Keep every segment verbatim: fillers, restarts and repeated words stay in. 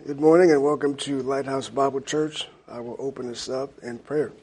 Good morning and welcome to Lighthouse Bible Church. I will open this up in prayer.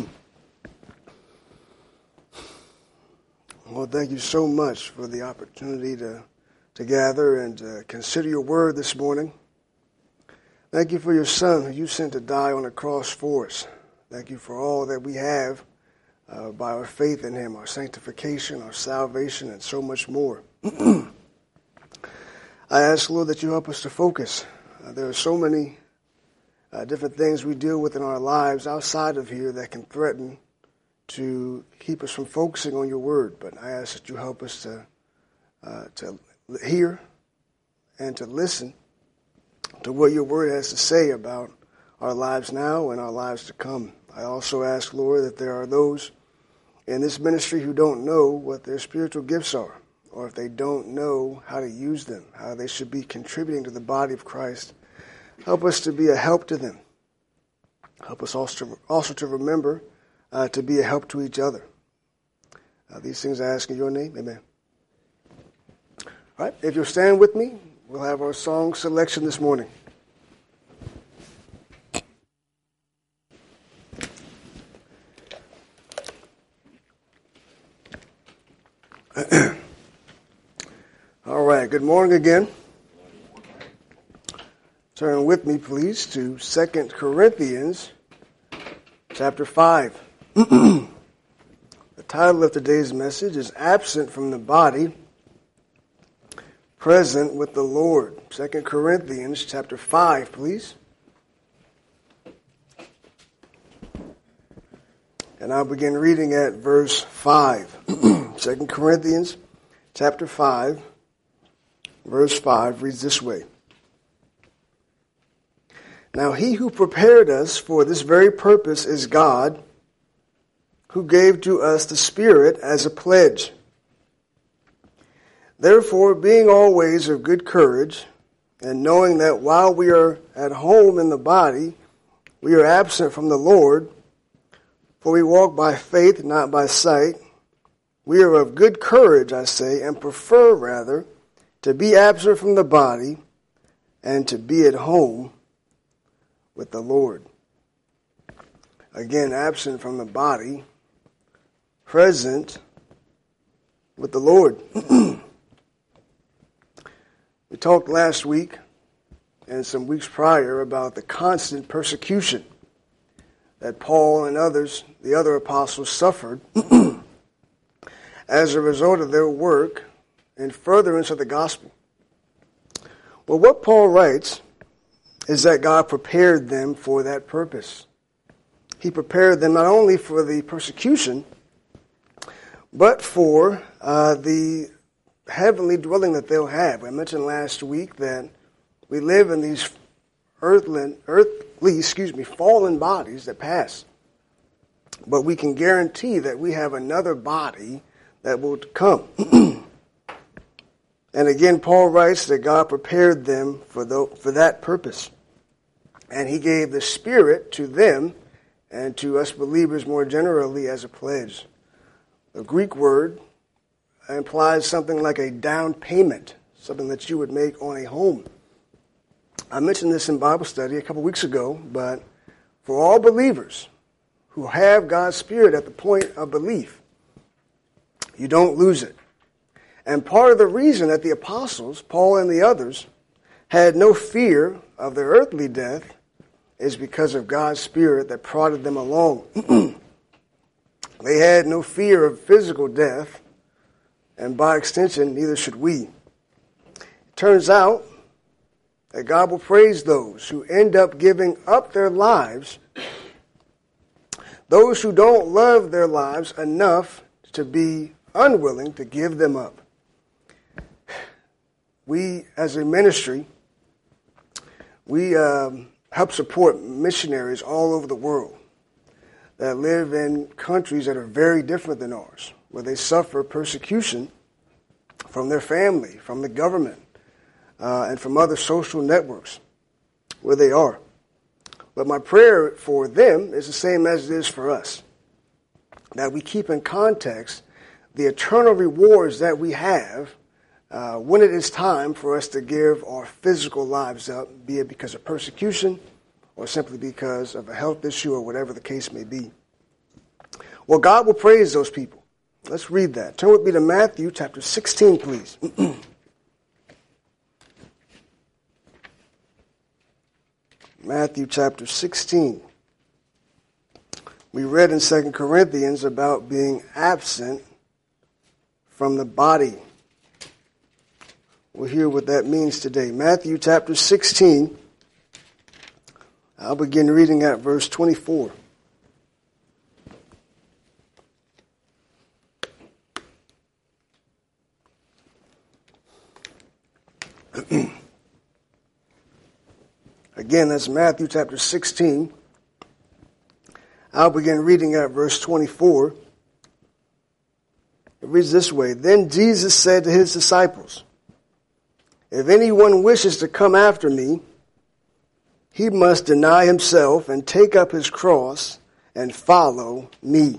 Well, thank you so much for the opportunity to, to gather and to consider your word this morning. Thank you for your son who you sent to die on the cross for us. Thank you for all that we have uh, by our faith in him, our sanctification, our salvation, and so much more. I ask, Lord, that you help us to focus. Uh, there are so many uh, different things we deal with in our lives outside of here that can threaten to keep us from focusing on your word. But I ask that you help us to uh, to hear and to listen to what your word has to say about our lives now and our lives to come. I also ask, Lord, that there are those in this ministry who don't know what their spiritual gifts are, or if they don't know how to use them, how they should be contributing to the body of Christ. Help us to be a help to them. Help us also to, also to remember uh, to be a help to each other. Uh, these things I ask in your name. Amen. All right, if you'll stand with me, we'll have our song selection this morning. All right, good morning again. Turn with me, please, to Second Corinthians chapter five. The title of today's message is Absent from the Body, Present with the Lord. Second Corinthians chapter five, please. And I'll begin reading at verse five. Second Corinthians chapter five. Verse five reads this way. Now he who prepared us for this very purpose is God, who gave to us the Spirit as a pledge. Therefore, being always of good courage, and knowing that while we are at home in the body, we are absent from the Lord, for we walk by faith, not by sight, we are of good courage, I say, and prefer rather to be absent from the body and to be at home with the Lord. Again, absent from the body, present with the Lord. We talked last week and some weeks prior about the constant persecution that Paul and others, the other apostles, suffered as a result of their work in furtherance of the gospel. Well, what Paul writes is that God prepared them for that purpose. He prepared them not only for the persecution, but for uh, the heavenly dwelling that they'll have. I mentioned last week that we live in these earthly, earthly, excuse me, fallen bodies that pass. But we can guarantee that we have another body that will come. And again, Paul writes that God prepared them for the, for that purpose. And he gave the Spirit to them and to us believers more generally as a pledge. The Greek word implies something like a down payment, something that you would make on a home. I mentioned this in Bible study a couple weeks ago, but for all believers who have God's Spirit at the point of belief, you don't lose it. And part of the reason that the apostles, Paul and the others, had no fear of their earthly death is because of God's Spirit that prodded them along. They had no fear of physical death, and by extension, neither should we. It turns out that God will praise those who end up giving up their lives, those who don't love their lives enough to be unwilling to give them up. We, as a ministry, we um, help support missionaries all over the world that live in countries that are very different than ours, where they suffer persecution from their family, from the government, uh, and from other social networks where they are. But my prayer for them is the same as it is for us, that we keep in context the eternal rewards that we have uh, when it is time for us to give our physical lives up, be it because of persecution or simply because of a health issue or whatever the case may be. Well, God will praise those people. Let's read that. Turn with me to Matthew chapter sixteen, please. Matthew chapter sixteen. We read in Second Corinthians about being absent from the body. We'll hear what that means today. Matthew chapter sixteen. I'll begin reading at verse twenty-four. Again, that's Matthew chapter sixteen. I'll begin reading at verse twenty-four. It reads this way. Then Jesus said to his disciples, if anyone wishes to come after me, he must deny himself and take up his cross and follow me.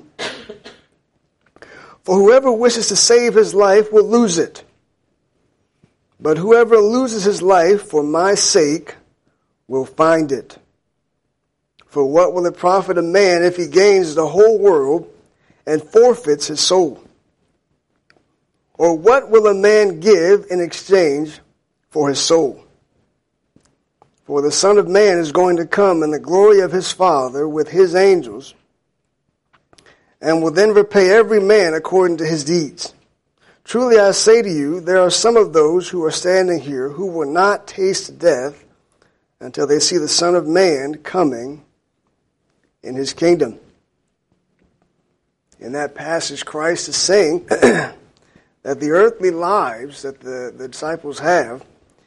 For whoever wishes to save his life will lose it. But whoever loses his life for my sake will find it. For what will it profit a man if he gains the whole world and forfeits his soul? Or what will a man give in exchange for his soul? For the Son of Man is going to come in the glory of his Father with his angels, and will then repay every man according to his deeds. Truly I say to you, there are some of those who are standing here who will not taste death until they see the Son of Man coming in his kingdom. In that passage, Christ is saying that the earthly lives that the, the disciples have,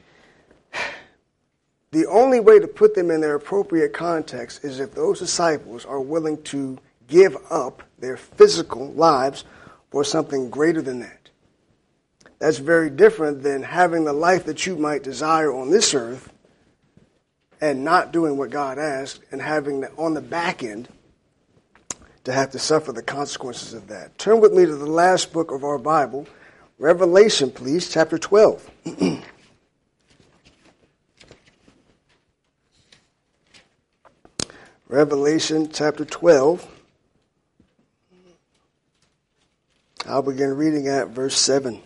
the only way to put them in their appropriate context is if those disciples are willing to give up their physical lives for something greater than that. That's very different than having the life that you might desire on this earth and not doing what God asked and having the, on the back end to have to suffer the consequences of that. Turn with me to the last book of our Bible, Revelation, please, chapter twelve. Revelation chapter twelve. I'll begin reading at verse seven.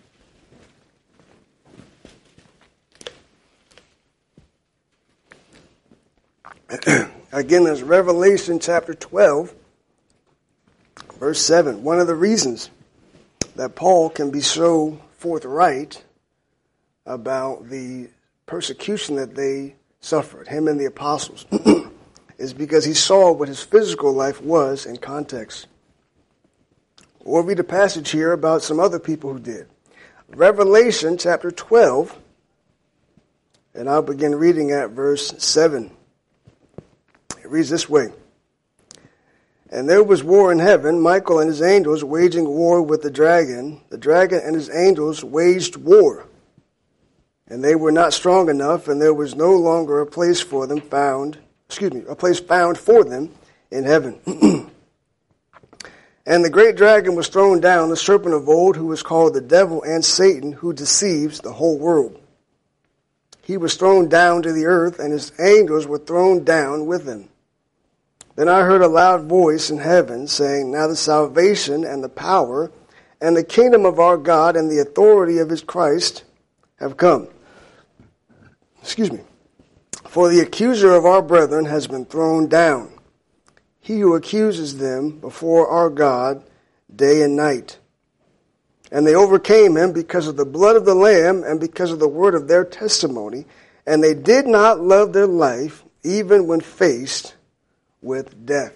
Again, there's Revelation chapter twelve, verse seven. One of the reasons that Paul can be so forthright about the persecution that they suffered, him and the apostles, is because he saw what his physical life was in context. We'll read a passage here about some other people who did. Revelation chapter twelve, and I'll begin reading at verse seven. It reads this way. And there was war in heaven, Michael and his angels waging war with the dragon. The dragon and his angels waged war. And they were not strong enough, and there was no longer a place for them found, excuse me, a place found for them in heaven. And the great dragon was thrown down, the serpent of old, who was called the devil and Satan, who deceives the whole world. He was thrown down to the earth, and his angels were thrown down with him. Then I heard a loud voice in heaven saying, now the salvation and the power and the kingdom of our God and the authority of his Christ have come. Excuse me. For the accuser of our brethren has been thrown down, he who accuses them before our God day and night. And they overcame him because of the blood of the Lamb and because of the word of their testimony, and they did not love their life even when faced with death.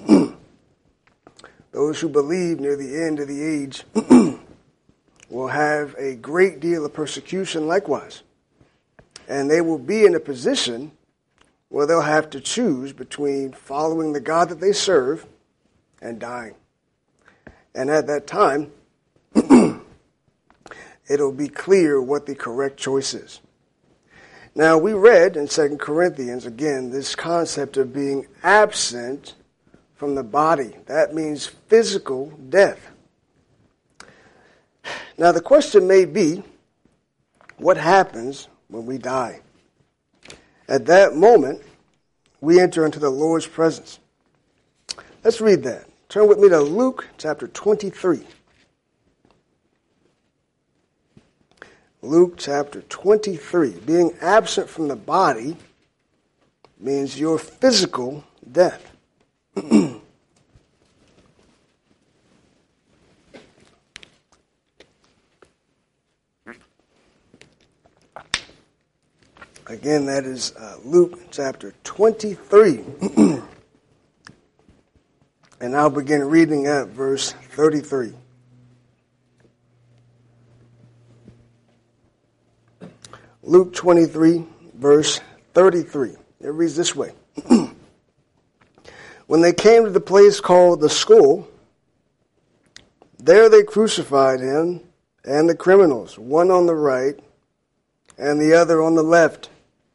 Those who believe near the end of the age will have a great deal of persecution likewise. And they will be in a position where they'll have to choose between following the God that they serve and dying. And at that time, it'll be clear what the correct choice is. Now, we read in Second Corinthians, again, this concept of being absent from the body. That means physical death. Now, the question may be, what happens when we die. At that moment, we enter into the Lord's presence. Let's read that. Turn with me to Luke chapter twenty-three. Luke chapter twenty-three. Being absent from the body means your physical death. Again, that is uh, Luke chapter twenty-three. And I'll begin reading at verse thirty-three. Luke twenty-three, verse thirty-three. It reads this way. When they came to the place called the Skull, there they crucified him and the criminals, one on the right and the other on the left.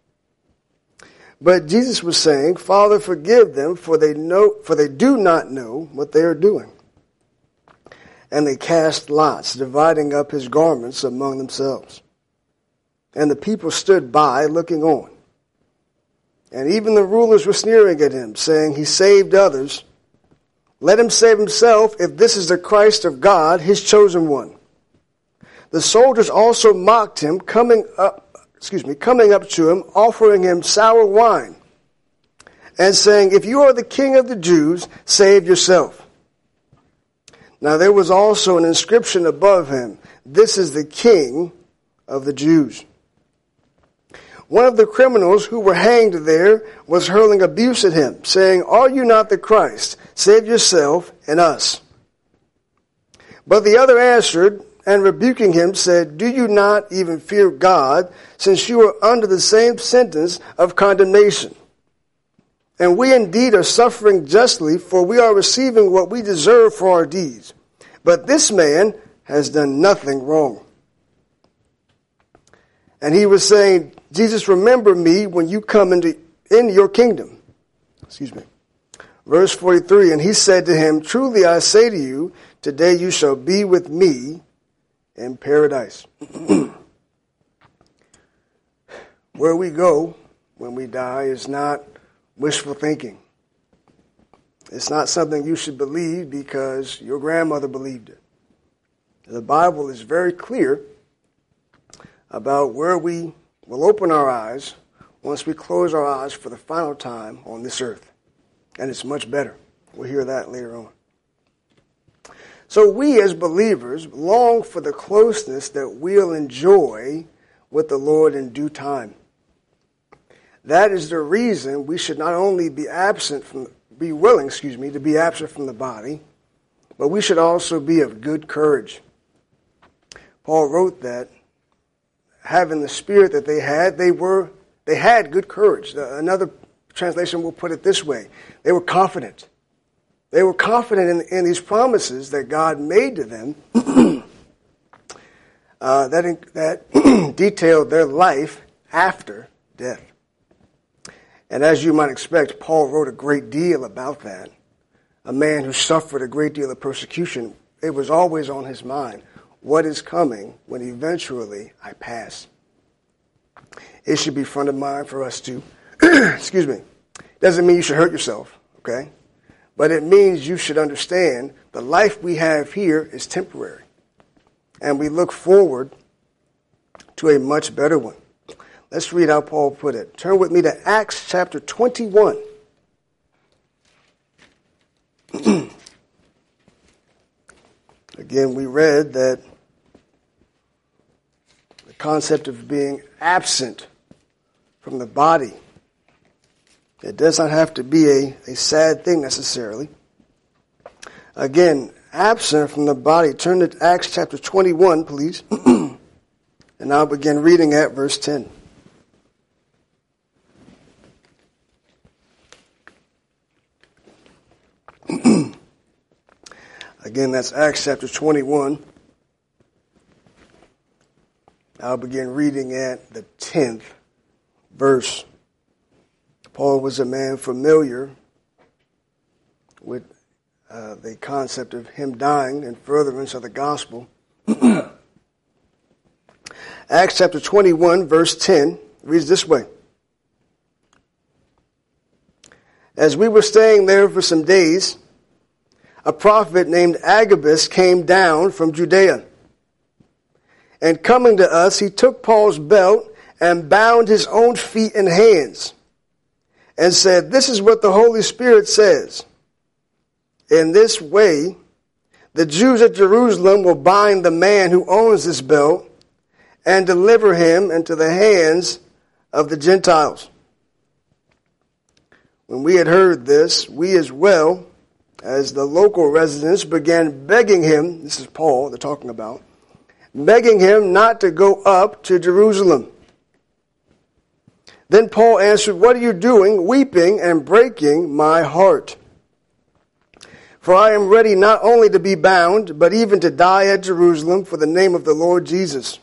But Jesus was saying, Father, forgive them, for they know, for they do not know what they are doing. And they cast lots, dividing up his garments among themselves. And the people stood by, looking on. And even the rulers were sneering at him, saying, He saved others. Let him save himself, if this is the Christ of God, his chosen one. The soldiers also mocked him, coming up, excuse me, coming up to him, offering him sour wine, and saying, If you are the king of the Jews, save yourself. Now there was also an inscription above him, This is the King of the Jews. One of the criminals who were hanged there was hurling abuse at him, saying, Are you not the Christ? Save yourself and us. But the other answered, and rebuking him, said, Do you not even fear God, since you are under the same sentence of condemnation? And we indeed are suffering justly, for we are receiving what we deserve for our deeds. But this man has done nothing wrong. And he was saying, Jesus, remember me when you come into in your kingdom. Excuse me. Verse forty-three, and he said to him, Truly I say to you, today you shall be with me in paradise. Where we go when we die is not wishful thinking. It's not something you should believe because your grandmother believed it. The Bible is very clear about where we will open our eyes once we close our eyes for the final time on this earth. And it's much better. We'll hear that later on. So we as believers long for the closeness that we'll enjoy with the Lord in due time. That is the reason we should not only be absent from, be willing, excuse me, to be absent from the body, but we should also be of good courage. Paul wrote that having the spirit that they had, they were, they had good courage. Another translation will put it this way. They were confident. They were confident in, in these promises that God made to them uh, that, that detailed their life after death. And as you might expect, Paul wrote a great deal about that. A man who suffered a great deal of persecution, it was always on his mind. What is coming when eventually I pass? It should be front of mind for us too. Excuse me. Doesn't mean you should hurt yourself, okay? But it means you should understand the life we have here is temporary. And we look forward to a much better one. Let's read how Paul put it. Turn with me to Acts chapter twenty-one. Again, we read that the concept of being absent from the body, it does not have to be a, a sad thing necessarily. Again, absent from the body. Turn to Acts chapter twenty-one, please. And I'll begin reading at verse ten. Again, that's Acts chapter twenty-one. I'll begin reading at the tenth verse. Paul was a man familiar with uh, the concept of him dying in furtherance of the gospel. Acts chapter twenty-one, verse ten, reads this way. As we were staying there for some days, a prophet named Agabus came down from Judea. And coming to us, he took Paul's belt and bound his own feet and hands and said, "This is what the Holy Spirit says. In this way, the Jews at Jerusalem will bind the man who owns this belt and deliver him into the hands of the Gentiles." When we had heard this, we as well as the local residents began begging him, this is Paul they're talking about, begging him not to go up to Jerusalem. Then Paul answered, "What are you doing, weeping and breaking my heart? For I am ready not only to be bound, but even to die at Jerusalem for the name of the Lord Jesus."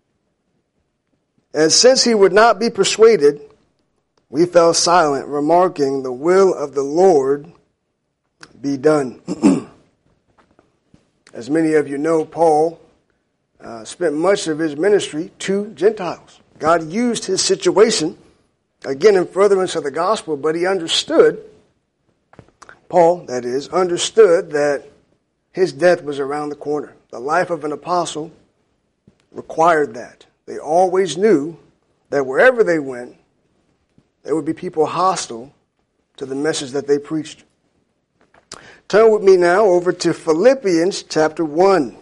And since he would not be persuaded, we fell silent, remarking, "The will of the Lord be done." As many of you know, Paul uh, spent much of his ministry to Gentiles. God used his situation, again in furtherance of the gospel, but he understood, Paul, that is, understood that his death was around the corner. The life of an apostle required that. They always knew that wherever they went, there would be people hostile to the message that they preached. Turn with me now over to Philippians chapter one.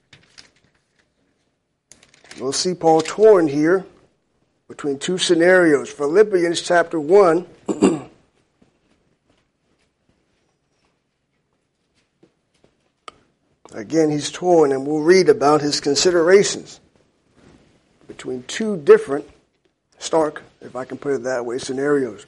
We'll see Paul torn here between two scenarios. Philippians chapter one. Again, he's torn, and we'll read about his considerations between two different, stark, if I can put it that way, scenarios.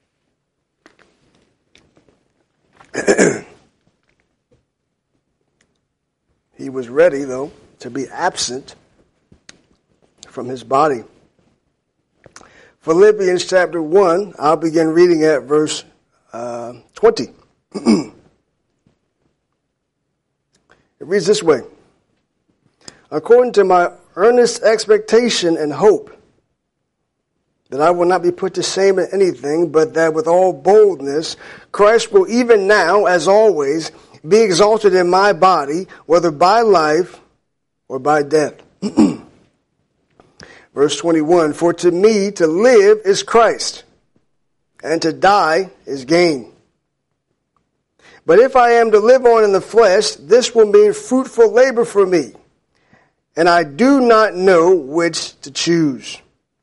He was ready, though, to be absent from his body. Philippians chapter one, I'll begin reading at verse uh, twenty. It reads this way. "According to my earnest expectation and hope, that I will not be put to shame in anything, but that with all boldness Christ will even now, as always, be exalted in my body, whether by life or by death." Verse twenty-one, "For to me to live is Christ, and to die is gain. But if I am to live on in the flesh, this will mean fruitful labor for me, and I do not know which to choose.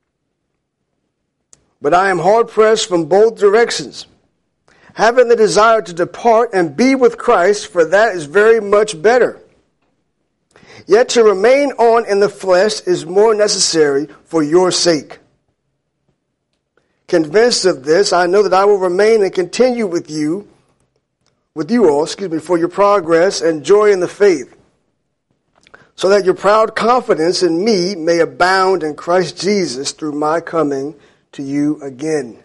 But I am hard-pressed from both directions, having the desire to depart and be with Christ, for that is very much better. Yet to remain on in the flesh is more necessary for your sake. Convinced of this, I know that I will remain and continue with you, with you all, excuse me, for your progress and joy in the faith, so that your proud confidence in me may abound in Christ Jesus through my coming to you again."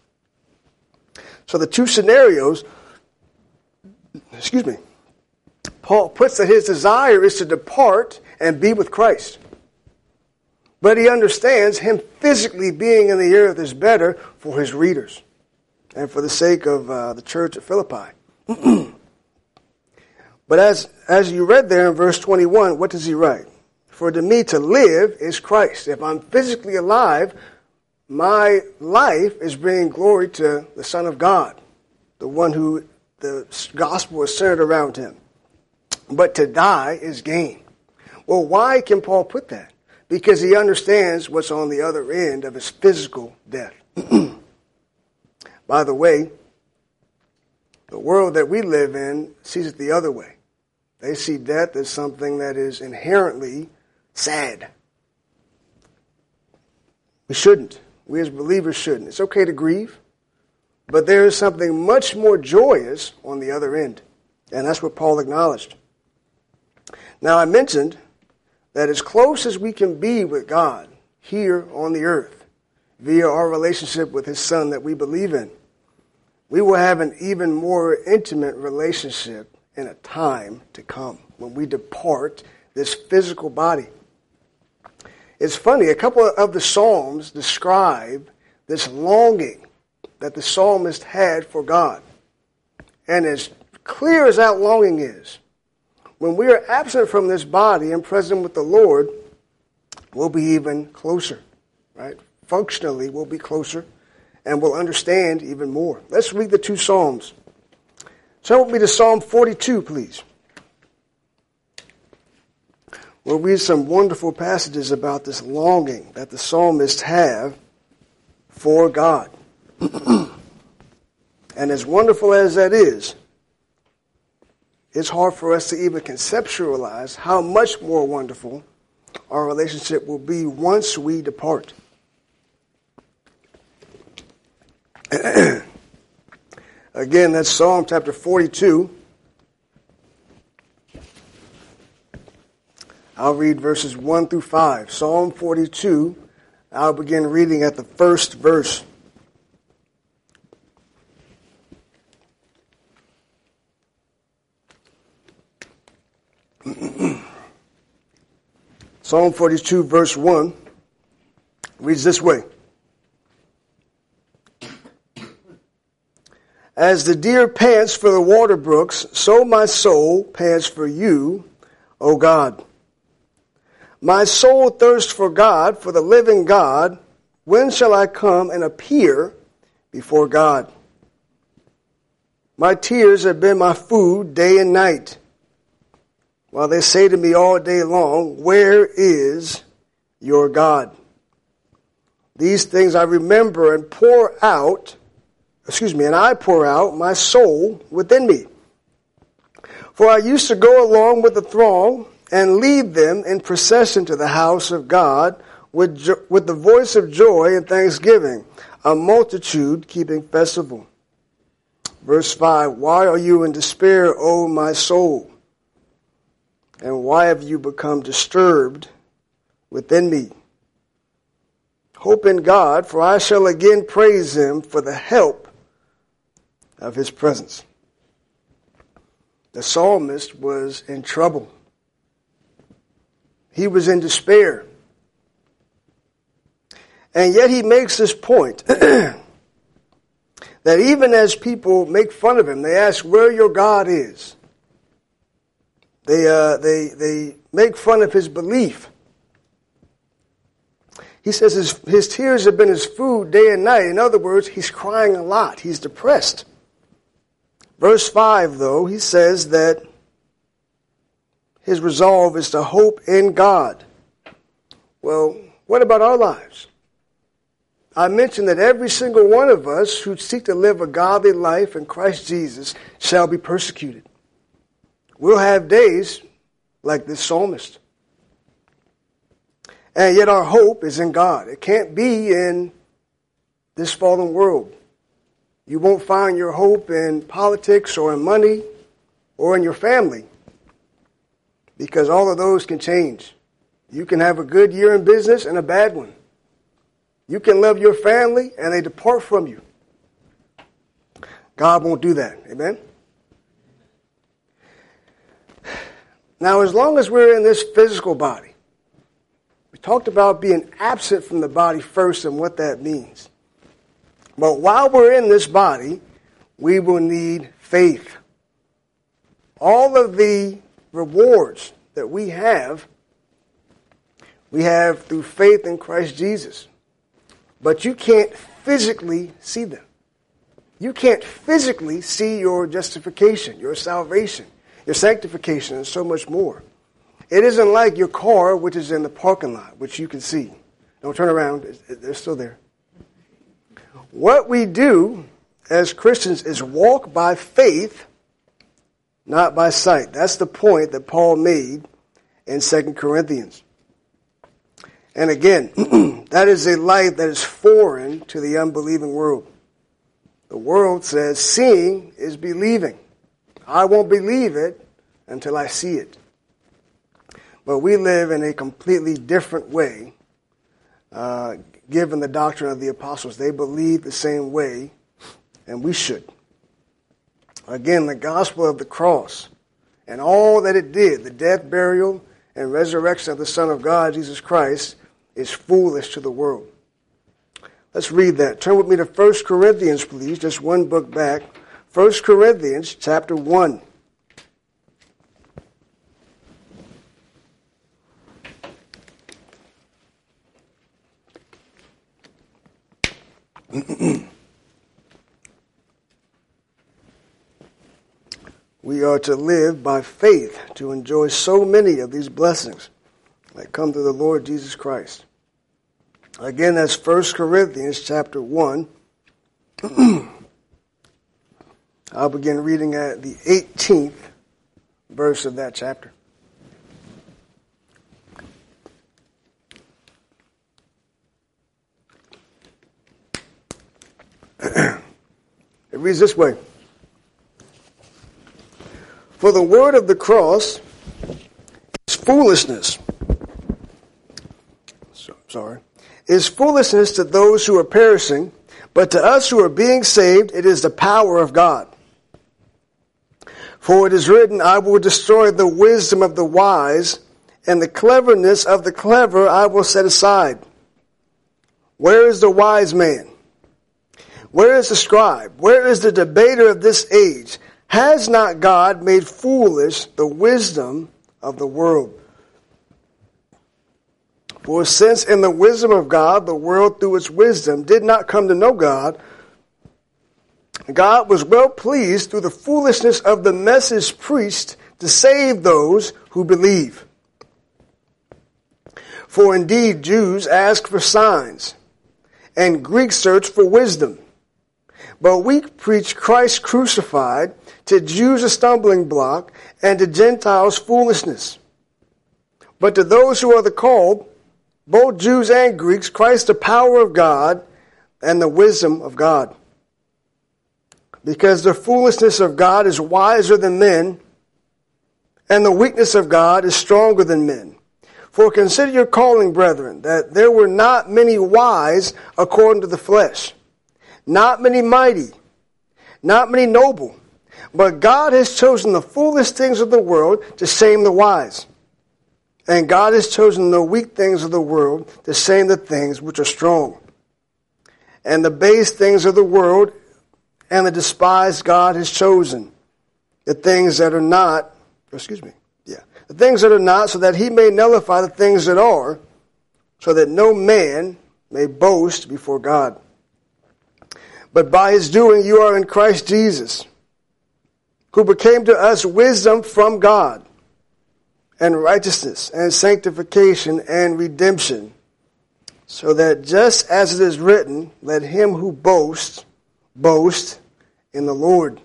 So the two scenarios, excuse me, Paul puts that his desire is to depart and be with Christ. But he understands him physically being in the earth is better for his readers and for the sake of uh, the church at Philippi. But as, as you read there in verse twenty-one, what does he write? "For to me to live is Christ." If I'm physically alive, my life is bringing glory to the Son of God, the one who the gospel is centered around him. But to die is gain. Well, why can Paul put that? Because he understands what's on the other end of his physical death. By the way, the world that we live in sees it the other way. They see death as something that is inherently sad. We shouldn't. We as believers shouldn't. It's okay to grieve, but there is something much more joyous on the other end. And that's what Paul acknowledged. Now, I mentioned that as close as we can be with God here on the earth, via our relationship with his Son that we believe in, we will have an even more intimate relationship in a time to come when we depart this physical body. It's funny, a couple of the Psalms describe this longing that the psalmist had for God. And as clear as that longing is, when we are absent from this body and present with the Lord, we'll be even closer, right? Functionally, we'll be closer and we'll understand even more. Let's read the two Psalms. Turn with me to Psalm forty-two, please. We'll read some wonderful passages about this longing that the psalmists have for God. And as wonderful as that is, it's hard for us to even conceptualize how much more wonderful our relationship will be once we depart. Again, that's Psalm chapter forty-two. I'll read verses one through five. Psalm forty-two, I'll begin reading at the first verse. Psalm forty-two, verse one, reads this way. As the deer pants for the water brooks, so my soul pants for you, O God. My soul thirsts for God, for the living God. When shall I come and appear before God? My tears have been my food day and night, while they say to me all day long, where is your God? These things I remember and pour out, excuse me, and I pour out my soul within me. For I used to go along with the throng and lead them in procession to the house of God with, jo- with the voice of joy and thanksgiving, a multitude keeping festival. Verse five, why are you in despair, O my soul? And why have you become disturbed within me? Hope in God, for I shall again praise him for the help of his presence. The psalmist was in trouble. He was in despair. And yet he makes this point that even as people make fun of him, they ask where your God is. They, uh, they, they make fun of his belief. He says his, his tears have been his food day and night. In other words, he's crying a lot. He's depressed. Verse five, though, he says that his resolve is to hope in God. Well, what about our lives? I mentioned that every single one of us who seek to live a godly life in Christ Jesus shall be persecuted. We'll have days like this psalmist. And yet our hope is in God. It can't be in this fallen world. You won't find your hope in politics or in money or in your family, because all of those can change. You can have a good year in business and a bad one. You can love your family and they depart from you. God won't do that. Amen? Now, as long as we're in this physical body, we talked about being absent from the body first and what that means. But while we're in this body, we will need faith. All of the rewards that we have, we have through faith in Christ Jesus. But you can't physically see them. You can't physically see your justification, your salvation, your sanctification, and so much more. It isn't like your car, which is in the parking lot, which you can see. Don't turn around. They're still there. What we do as Christians is walk by faith, not by sight. That's the point that Paul made in Second Corinthians. And again, that is a light that is foreign to the unbelieving world. The world says seeing is believing. I won't believe it until I see it. But we live in a completely different way, uh, given the doctrine of the apostles. They believe the same way, and we should. Again, the gospel of the cross and all that it did, the death, burial, and resurrection of the Son of God, Jesus Christ, is foolish to the world. Let's read that. Turn with me to First Corinthians, please, just one book back. First Corinthians chapter one. We are to live by faith to enjoy so many of these blessings that come through the Lord Jesus Christ. Again, that's First Corinthians chapter one. I'll begin reading at the eighteenth verse of that chapter. It reads this way. For the word of the cross is foolishness. So, sorry. Is foolishness to those who are perishing, but to us who are being saved, it is the power of God. For it is written, I will destroy the wisdom of the wise, and the cleverness of the clever I will set aside. Where is the wise man? Where is the scribe? Where is the debater of this age? Has not God made foolish the wisdom of the world? For since in the wisdom of God, the world through its wisdom did not come to know God, God was well pleased through the foolishness of the message preached to save those who believe. For indeed Jews ask for signs, and Greeks search for wisdom. But we preach Christ crucified, to Jews a stumbling block, and to Gentiles foolishness. But to those who are the called, both Jews and Greeks, Christ the power of God and the wisdom of God. Because the foolishness of God is wiser than men, and the weakness of God is stronger than men. For consider your calling, brethren, that there were not many wise according to the flesh, not many mighty, not many noble, but God has chosen the foolish things of the world to shame the wise. And God has chosen the weak things of the world to shame the things which are strong. And the base things of the world and the despised God has chosen, the things that are not, excuse me, yeah, the things that are not, so that he may nullify the things that are, so that no man may boast before God. But by his doing you are in Christ Jesus, who became to us wisdom from God, and righteousness, and sanctification, and redemption, so that just as it is written, let him who boasts, boast in the Lord.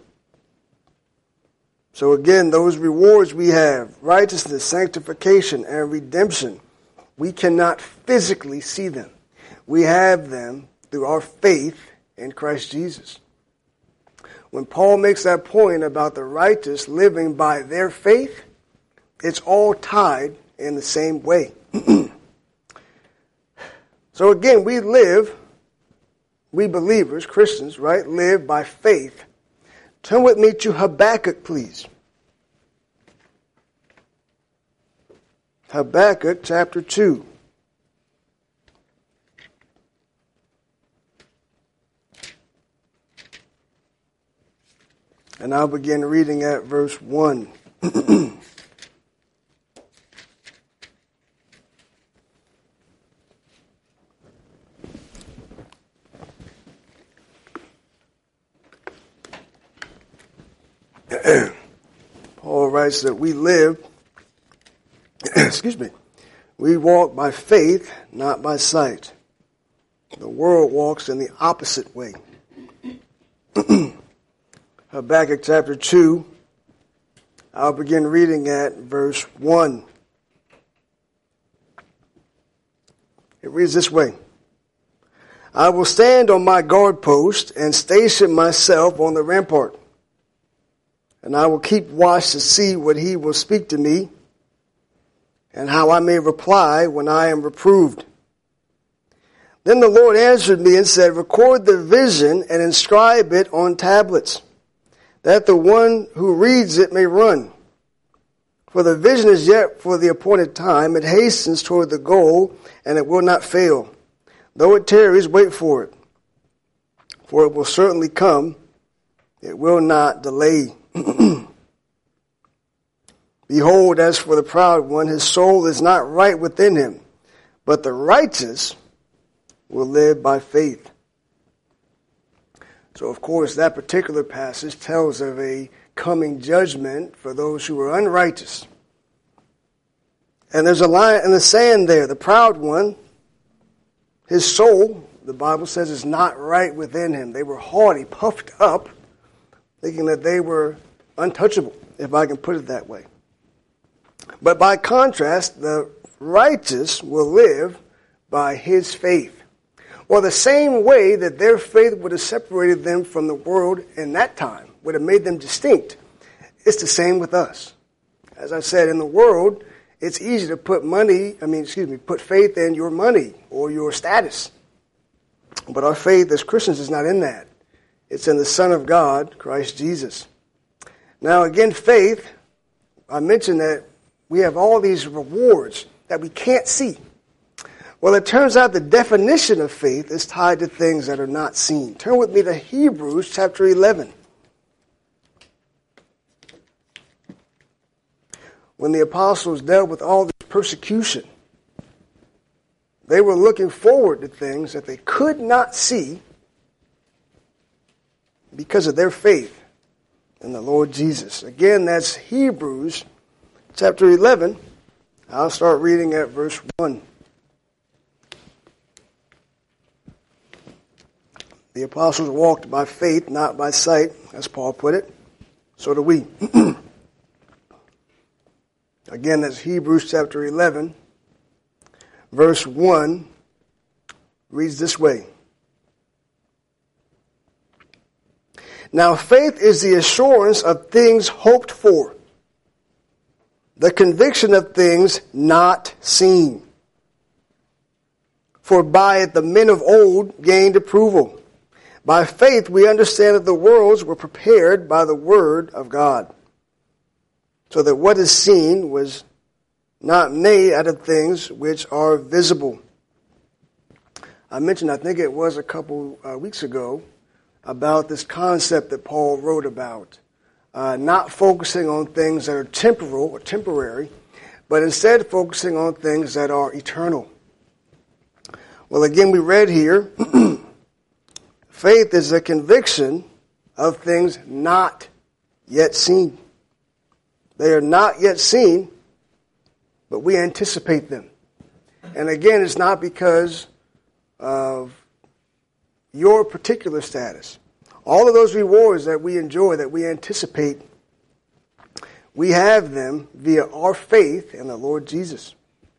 So again, those rewards we have, righteousness, sanctification, and redemption, we cannot physically see them. We have them through our faith in Christ Jesus. When Paul makes that point about the righteous living by their faith, it's all tied in the same way. So again, we live, we believers, Christians, right, live by faith. Turn with me to Habakkuk, please. Habakkuk chapter two. And I'll begin reading at verse one. Paul writes that we live, excuse me, we walk by faith, not by sight. The world walks in the opposite way. Habakkuk chapter two, I'll begin reading at verse one. It reads this way. I will stand on my guard post and station myself on the rampart. And I will keep watch to see what he will speak to me and how I may reply when I am reproved. Then the Lord answered me and said, record the vision and inscribe it on tablets, that the one who reads it may run. For the vision is yet for the appointed time. It hastens toward the goal, and it will not fail. Though it tarries, wait for it. For it will certainly come. It will not delay. Behold, as for the proud one, his soul is not right within him. But the righteous will live by faith. So, of course, that particular passage tells of a coming judgment for those who are unrighteous. And there's a line in the sand there. The proud one, his soul, the Bible says, is not right within him. They were haughty, puffed up, thinking that they were untouchable, if I can put it that way. But by contrast, the righteous will live by his faith. Or the same way that their faith would have separated them from the world in that time, would have made them distinct. It's the same with us. As I said, in the world, it's easy to put money, I mean, excuse me, put faith in your money or your status. But our faith as Christians is not in that. It's in the Son of God, Christ Jesus. Now, again, faith, I mentioned that we have all these rewards that we can't see. Well, it turns out the definition of faith is tied to things that are not seen. Turn with me to Hebrews chapter eleven. When the apostles dealt with all this persecution, they were looking forward to things that they could not see because of their faith in the Lord Jesus. Again, that's Hebrews chapter eleven. I'll start reading at verse one. The apostles walked by faith, not by sight, as Paul put it. So do we. Again, that's Hebrews chapter eleven, verse one, reads this way. Now faith is the assurance of things hoped for, the conviction of things not seen. For by it the men of old gained approval. By faith we understand that the worlds were prepared by the word of God, so that what is seen was not made out of things which are visible. I mentioned, I think it was a couple uh, weeks ago, about this concept that Paul wrote about, uh, not focusing on things that are temporal or temporary, but instead focusing on things that are eternal. Well, again, we read here, faith is a conviction of things not yet seen. They are not yet seen, but we anticipate them. And again, it's not because of your particular status. All of those rewards that we enjoy, that we anticipate, we have them via our faith in the Lord Jesus.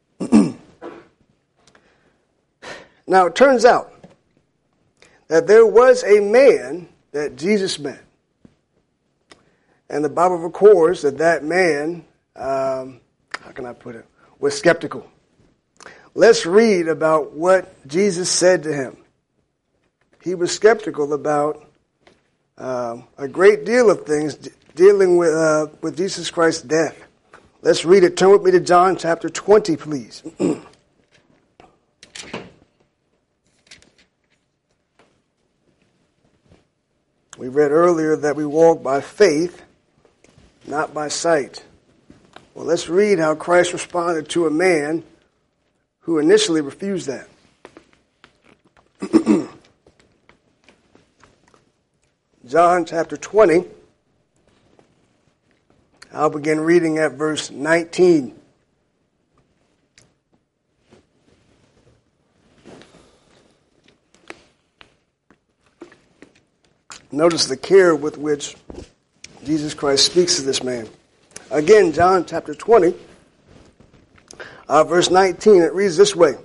Now, it turns out that there was a man that Jesus met. And the Bible records that that man, um, how can I put it, was skeptical. Let's read about what Jesus said to him. He was skeptical about uh, a great deal of things dealing with uh, with Jesus Christ's death. Let's read it. Turn with me to John chapter twenty, please. We read earlier that we walk by faith, not by sight. Well, let's read how Christ responded to a man who initially refused that. John chapter twenty. I'll begin reading at verse nineteen. Notice the care with which Jesus Christ speaks to this man. Again, John chapter twenty, uh, verse nineteen, it reads this way.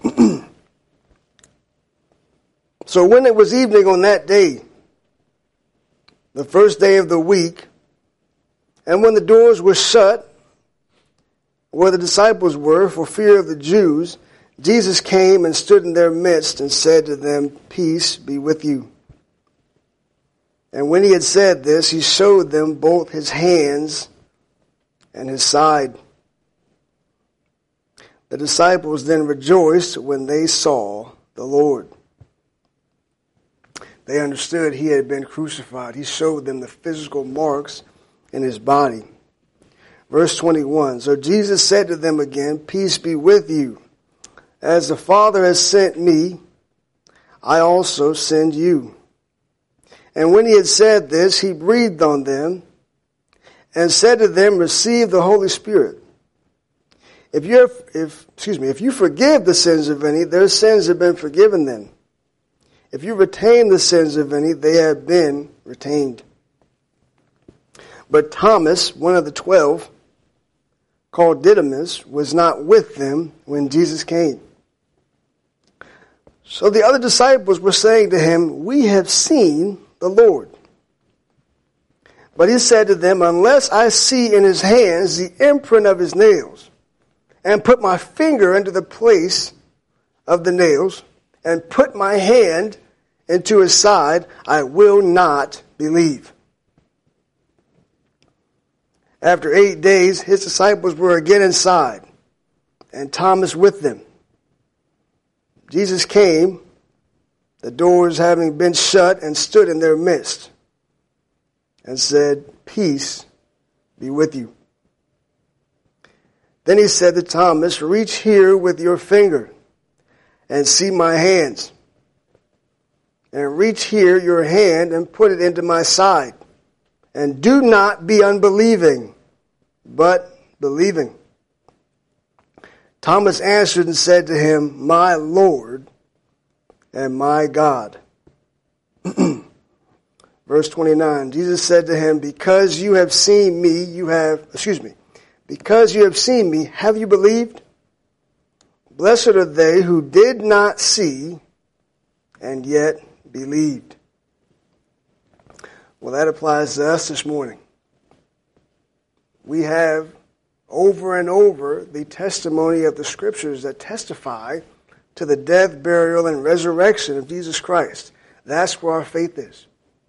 So when it was evening on that day, the first day of the week, and when the doors were shut, where the disciples were for fear of the Jews, Jesus came and stood in their midst and said to them, "Peace be with you." And when he had said this, he showed them both his hands and his side. The disciples then rejoiced when they saw the Lord. They understood he had been crucified. He showed them the physical marks in his body. Verse twenty-one, so Jesus said to them again, peace be with you. As the Father has sent me, I also send you. And when he had said this, he breathed on them and said to them, receive the Holy Spirit. If you have, if excuse me, if you forgive the sins of any, their sins have been forgiven them. If you retain the sins of any, they have been retained. But Thomas, one of the twelve, called Didymus, was not with them when Jesus came. So the other disciples were saying to him, we have seen the Lord. But he said to them, unless I see in his hands the imprint of his nails, and put my finger into the place of the nails, and put my hand into his side, I will not believe. After eight days, his disciples were again inside, and Thomas with them. Jesus came, the doors having been shut, and stood in their midst, and said, peace be with you. Then he said to Thomas, reach here with your finger, and see my hands. And reach here your hand, and put it into my side. And do not be unbelieving, but believing. Thomas answered and said to him, my Lord and my God. Verse twenty-nine, Jesus said to him, because you have seen me, you have, excuse me, because you have seen me, have you believed? Blessed are they who did not see and yet believed. Well, that applies to us this morning. We have over and over the testimony of the scriptures that testify to the death, burial, and resurrection of Jesus Christ. That's where our faith is.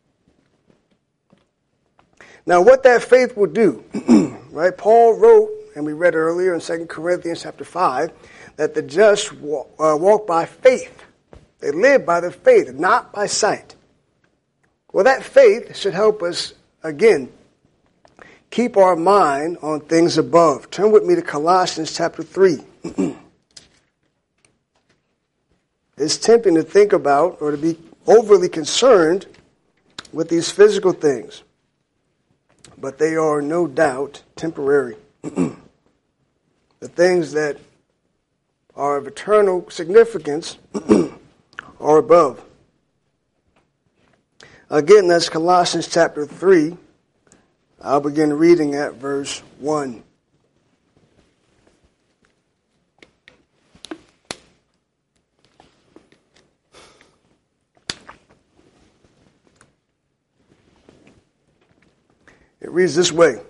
Now, what that faith will do, right? Paul wrote, and we read earlier in Second Corinthians chapter five, that the just walk, uh, walk by faith. They live by their faith, not by sight. Well, that faith should help us, again, keep our mind on things above. Turn with me to Colossians chapter three. It's tempting to think about or to be overly concerned with these physical things, but they are no doubt temporary. The things that are of eternal significance are above. Again, that's Colossians chapter three. I'll begin reading at verse one. It reads this way.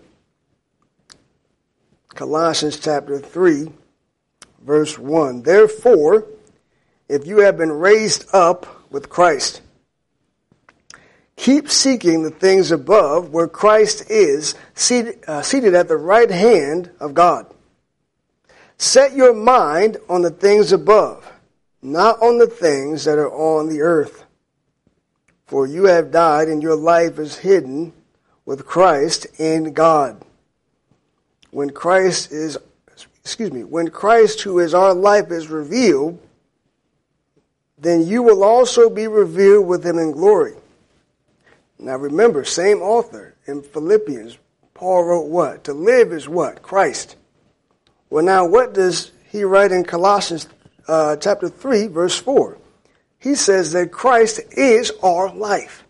Colossians chapter three, verse one. Therefore, if you have been raised up with Christ, keep seeking the things above where Christ is seated, uh, seated at the right hand of God. Set your mind on the things above, not on the things that are on the earth. For you have died and your life is hidden with Christ in God. When Christ is, excuse me, when Christ who is our life is revealed, then you will also be revealed with him in glory. Now remember, same author in Philippians, Paul wrote what? To live is what? Christ. Well, now what does he write in Colossians uh, chapter three, verse four? He says that Christ is our life.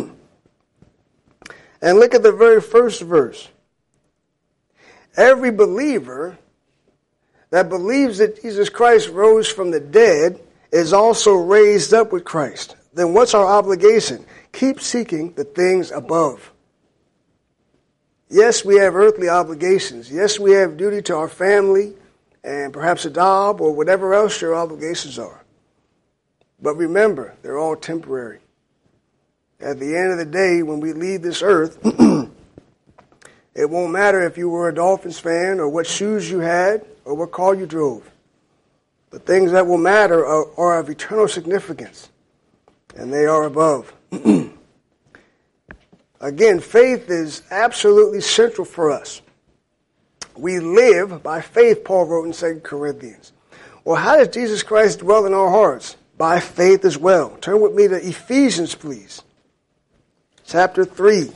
And look at the very first verse. Every believer that believes that Jesus Christ rose from the dead is also raised up with Christ. Then what's our obligation? Keep seeking the things above. Yes, we have earthly obligations. Yes, we have duty to our family and perhaps a job or whatever else your obligations are. But remember, they're all temporary. At the end of the day, when we leave this earth, it won't matter if you were a Dolphins fan or what shoes you had or what car you drove. The things that will matter are, are of eternal significance, and they are above. Again, faith is absolutely central for us. We live by faith, Paul wrote in Second Corinthians. Well, how does Jesus Christ dwell in our hearts? By faith as well. Turn with me to Ephesians, please. Chapter three.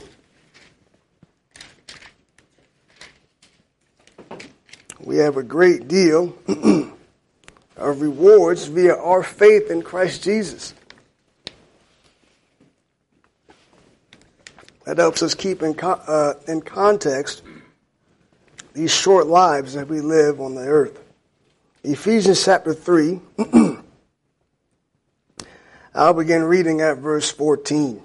We have a great deal of rewards via our faith in Christ Jesus. That helps us keep in, co- uh, in context these short lives that we live on the earth. Ephesians chapter three. I'll begin reading at verse fourteen.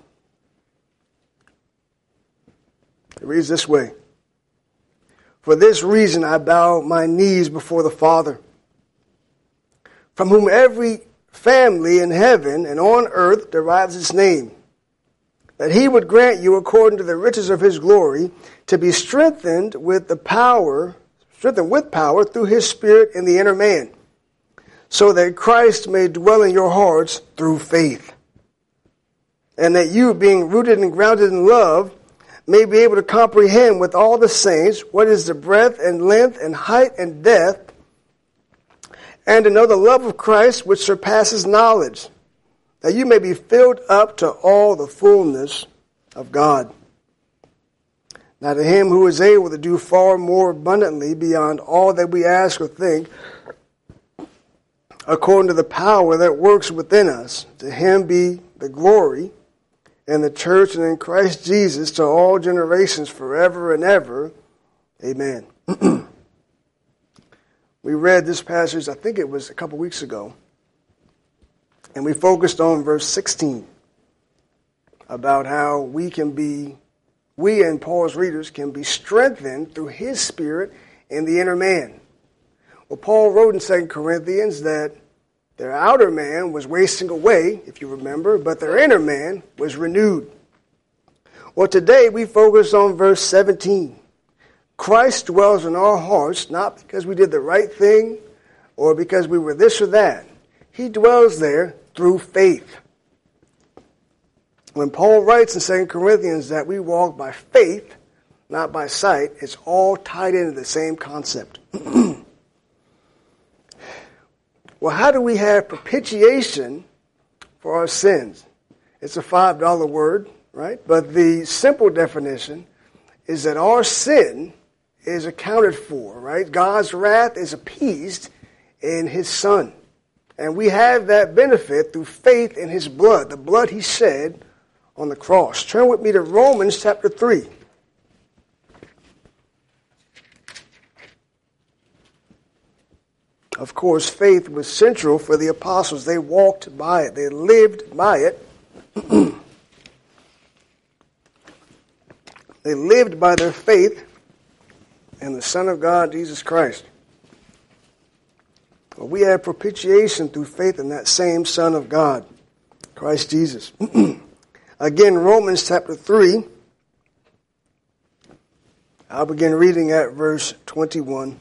It reads this way. For this reason I bow my knees before the Father, from whom every family in heaven and on earth derives its name, that he would grant you, according to the riches of his glory, to be strengthened with the power, strengthened with power through his Spirit in the inner man, so that Christ may dwell in your hearts through faith, and that you, being rooted and grounded in love, may be able to comprehend with all the saints what is the breadth and length and height and depth, and to know the love of Christ which surpasses knowledge, that you may be filled up to all the fullness of God. Now to him who is able to do far more abundantly beyond all that we ask or think, according to the power that works within us, to him be the glory in the church and in Christ Jesus to all generations forever and ever. Amen. We read this passage, I think it was a couple weeks ago, and we focused on verse sixteen about how we can be, we and Paul's readers can be strengthened through his Spirit in the inner man. Well, Paul wrote in Second Corinthians that their outer man was wasting away, if you remember, but their inner man was renewed. Well, today we focus on verse seventeen. Christ dwells in our hearts, not because we did the right thing or because we were this or that. He dwells there through faith. When Paul writes in Second Corinthians that we walk by faith, not by sight, it's all tied into the same concept. Well, how do we have propitiation for our sins? It's a five dollar word, right? But the simple definition is that our sin is accounted for, right? God's wrath is appeased in his Son. And we have that benefit through faith in his blood, the blood he shed on the cross. Turn with me to Romans chapter three. Of course, faith was central for the apostles. They walked by it. They lived by it. They lived by their faith in the Son of God, Jesus Christ. Well, we have propitiation through faith in that same Son of God, Christ Jesus. Again, Romans chapter three. I'll begin reading at verse twenty-one.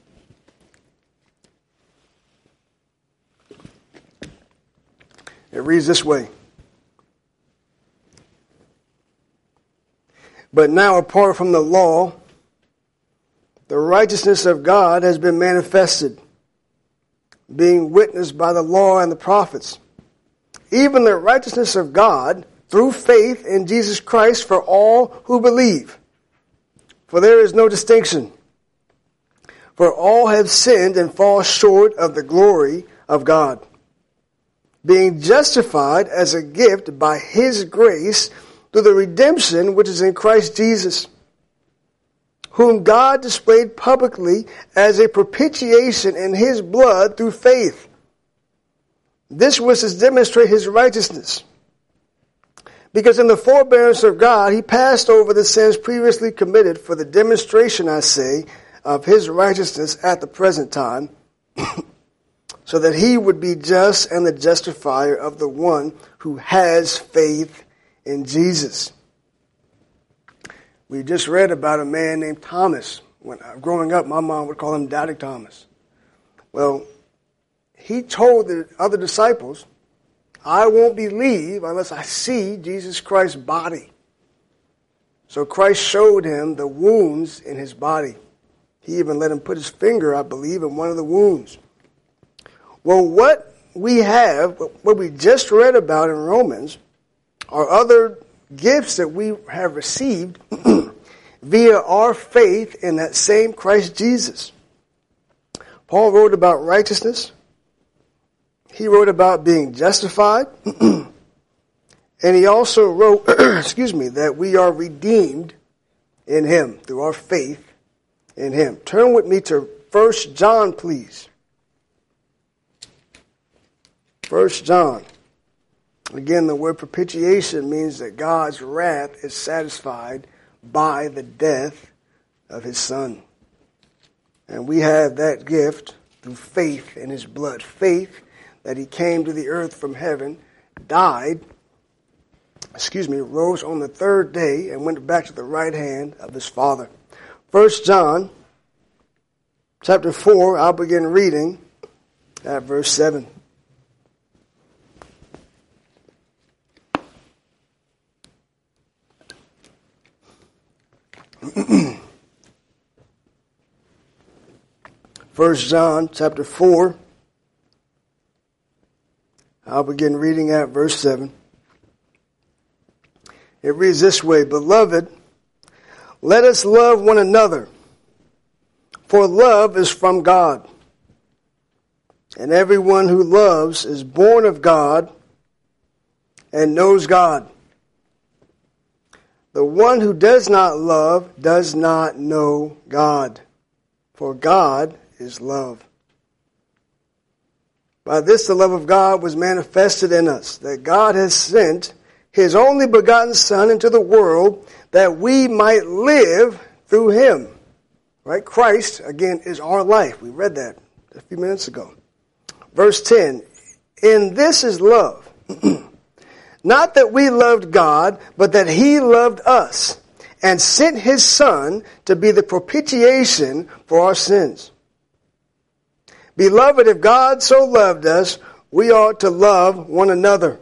It reads this way. But now, apart from the law, the righteousness of God has been manifested, being witnessed by the law and the prophets, even the righteousness of God through faith in Jesus Christ for all who believe. For there is no distinction. For all have sinned and fall short of the glory of God, being justified as a gift by his grace through the redemption which is in Christ Jesus, whom God displayed publicly as a propitiation in his blood through faith. This was to demonstrate his righteousness, because in the forbearance of God he passed over the sins previously committed for the demonstration, I say, of his righteousness at the present time, so that he would be just and the justifier of the one who has faith in Jesus. We just read about a man named Thomas. When growing up, my mom would call him Doubting Thomas. Well, he told the other disciples, I won't believe unless I see Jesus Christ's body. So Christ showed him the wounds in his body. He even let him put his finger, I believe, in one of the wounds. Well, what we have, what we just read about in Romans, are other gifts that we have received via our faith in that same Christ Jesus. Paul wrote about righteousness. He wrote about being justified. And he also wrote, excuse me, that we are redeemed in him through our faith in him. Turn with me to First John, please. First John. Again, the word propitiation means that God's wrath is satisfied by the death of his Son. And we have that gift through faith in his blood. Faith that he came to the earth from heaven, died, excuse me, rose on the third day and went back to the right hand of his Father. First John chapter four, I'll begin reading at verse seven. First John chapter four, I'll begin reading at verse seven. It reads this way, Beloved, let us love one another, for love is from God. And everyone who loves is born of God and knows God. The one who does not love does not know God, for God is love. By this the love of God was manifested in us, that God has sent his only begotten Son into the world that we might live through him. Right? Christ, again, is our life. We read that a few minutes ago. Verse ten, in this is love. Not that we loved God, but that he loved us and sent his Son to be the propitiation for our sins. Beloved, if God so loved us, we ought to love one another.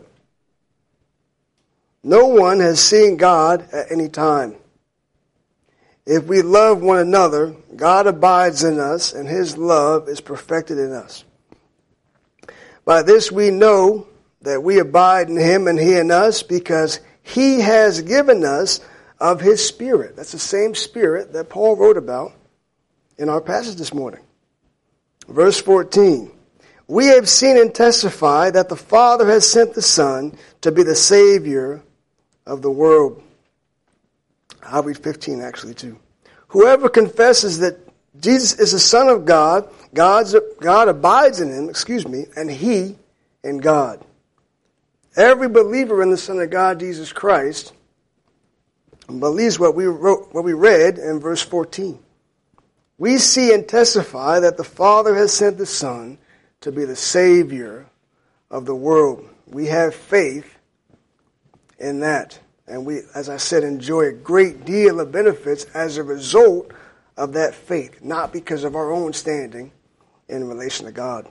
No one has seen God at any time. If we love one another, God abides in us, and his love is perfected in us. By this we know that we abide in him and he in us, because he has given us of his Spirit. That's the same Spirit that Paul wrote about in our passage this morning. Verse fourteen, we have seen and testify that the Father has sent the Son to be the Savior of the world. I'll read fifteen actually too. Whoever confesses that Jesus is the Son of God, God's, God abides in him, excuse me, and he in God. Every believer in the Son of God, Jesus Christ, believes what we wrote, what we read in verse fourteen. We see and testify that the Father has sent the Son to be the Savior of the world. We have faith in that. And we, as I said, enjoy a great deal of benefits as a result of that faith, not because of our own standing in relation to God.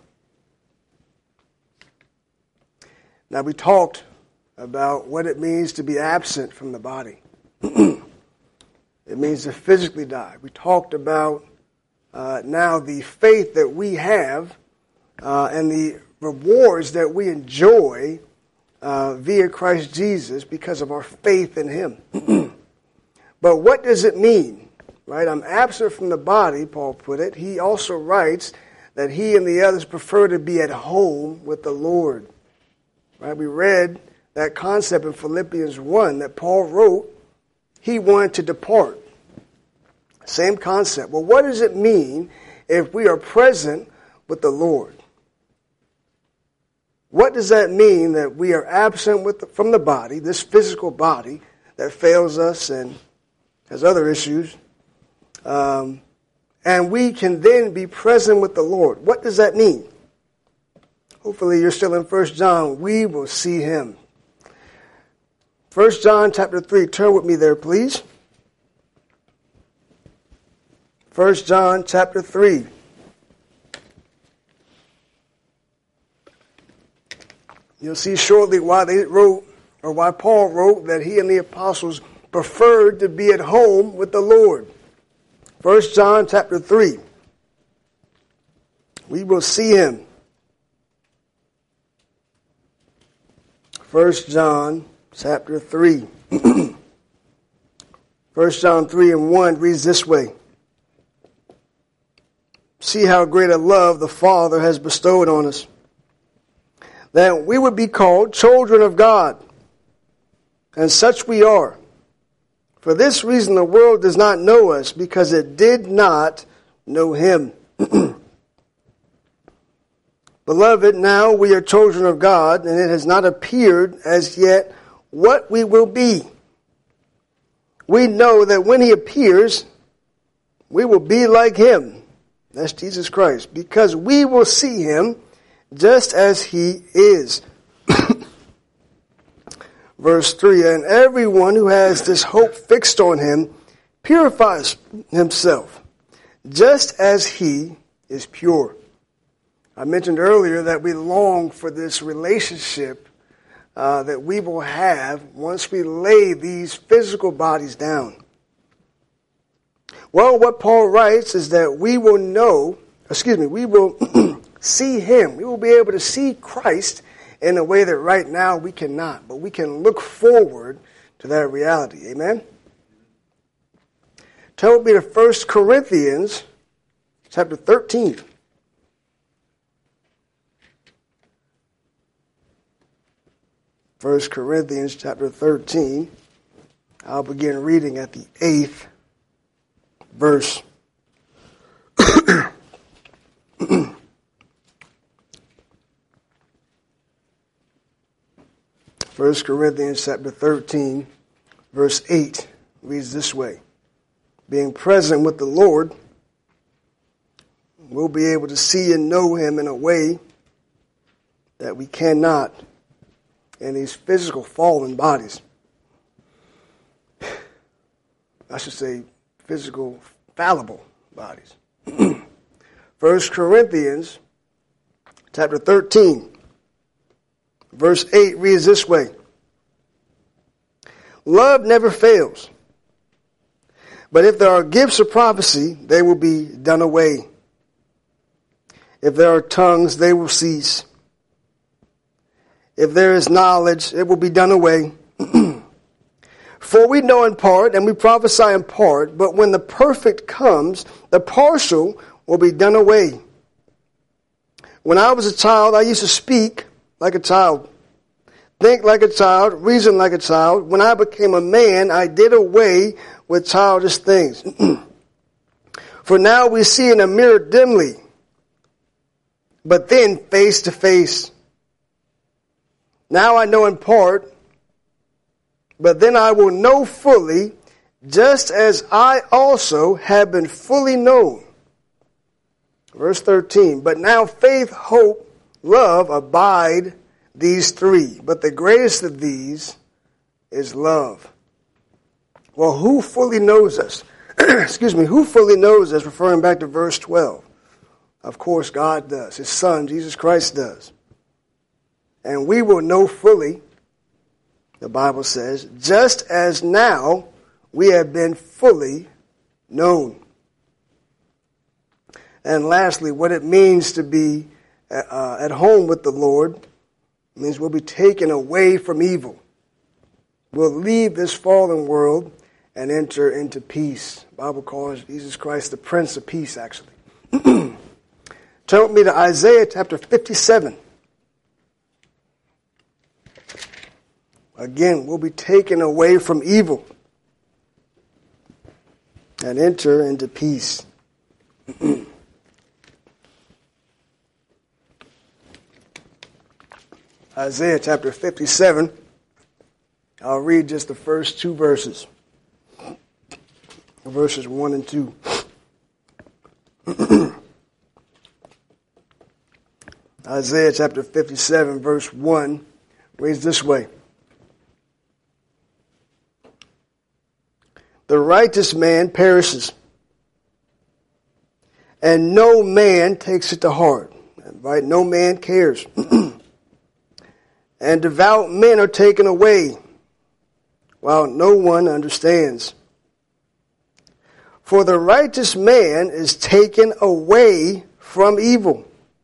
Now, we talked about what it means to be absent from the body. It means to physically die. We talked about uh, now the faith that we have uh, and the rewards that we enjoy uh, via Christ Jesus because of our faith in him. But what does it mean? Right? I'm absent from the body, Paul put it. He also writes that he and the others prefer to be at home with the Lord. Right? We read that concept in Philippians one that Paul wrote. He wanted to depart. Same concept. Well, what does it mean if we are present with the Lord? What does that mean that we are absent with the, from the body, this physical body that fails us and has other issues, um, and we can then be present with the Lord? What does that mean? Hopefully you're still in First John. We will see him. First John chapter three. Turn with me there, please. First John chapter three. You'll see shortly why they wrote, or why Paul wrote, that he and the apostles preferred to be at home with the Lord. First John chapter three. We will see him. First John chapter three. First John three and one reads this way. See how great a love the Father has bestowed on us, that we would be called children of God. And such we are. For this reason the world does not know us, because it did not know him. Beloved, now we are children of God, and it has not appeared as yet what we will be. We know that when he appears, we will be like him. That's Jesus Christ. Because we will see him just as he is. Verse three, and everyone who has this hope fixed on him purifies himself, just as he is pure. I mentioned earlier that we long for this relationship uh, that we will have once we lay these physical bodies down. Well, what Paul writes is that we will know, excuse me, we will see him. We will be able to see Christ in a way that right now we cannot, but we can look forward to that reality. Amen? Turn with me to First Corinthians chapter thirteen. First Corinthians chapter thirteen. I'll begin reading at the eighth verse. First Corinthians chapter thirteen, verse eight reads this way. Being present with the Lord, we'll be able to see and know him in a way that we cannot in these physical fallen bodies. I should say physical fallible bodies. First Corinthians chapter thirteen. Verse eight reads this way. Love never fails. But if there are gifts of prophecy, they will be done away. If there are tongues, they will cease. If there is knowledge, it will be done away. For we know in part, and we prophesy in part, but when the perfect comes, the partial will be done away. When I was a child, I used to speak like a child, think like a child, reason like a child. When I became a man, I did away with childish things. For now we see in a mirror dimly, but then face to face. Now I know in part, but then I will know fully, just as I also have been fully known. Verse thirteen, but now faith, hope, love abide these three, but the greatest of these is love. Well, who fully knows us? Excuse me, who fully knows us, referring back to verse twelve? Of course, God does. His Son, Jesus Christ, does. And we will know fully, the Bible says, just as now we have been fully known. And lastly, what it means to be uh, at home with the Lord means we'll be taken away from evil. We'll leave this fallen world and enter into peace. The Bible calls Jesus Christ the Prince of Peace, actually. Turn with me to Isaiah chapter fifty-seven. Again, we'll be taken away from evil and enter into peace. Isaiah chapter fifty-seven. I'll read just the first two verses. Verses one and two. Isaiah chapter fifty-seven, verse one reads this way. The righteous man perishes, and no man takes it to heart. Right? No man cares. and devout men are taken away, while no one understands. For the righteous man is taken away from evil.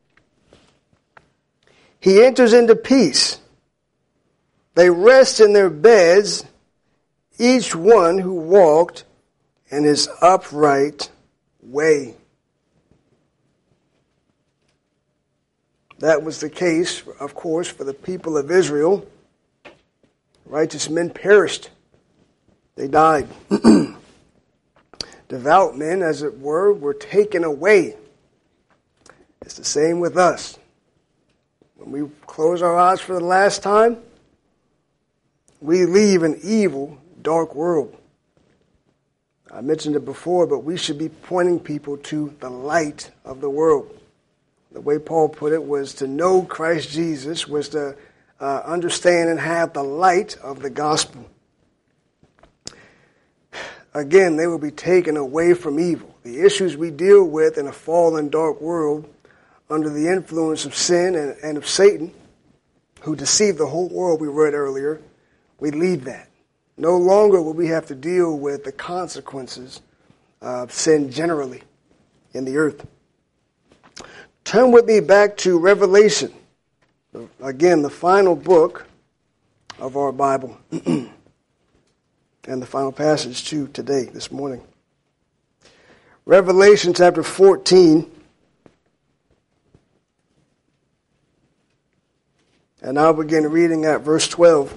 He enters into peace. They rest in their beds, each one who walked in his upright way. That was the case, of course, for the people of Israel. Righteous men perished. They died. Devout men, as it were, were taken away. It's the same with us. When we close our eyes for the last time, we leave an evil, dark world. I mentioned it before, but we should be pointing people to the light of the world. The way Paul put it was to know Christ Jesus, was to uh, understand and have the light of the gospel. Again, they will be taken away from evil. The issues we deal with in a fallen, dark world under the influence of sin and, and of Satan, who deceived the whole world we read earlier, we leave that. No longer will we have to deal with the consequences of sin generally in the earth. Turn with me back to Revelation. Again, the final book of our Bible. And the final passage, too, today, this morning. Revelation chapter fourteen. And I'll begin reading at verse twelve.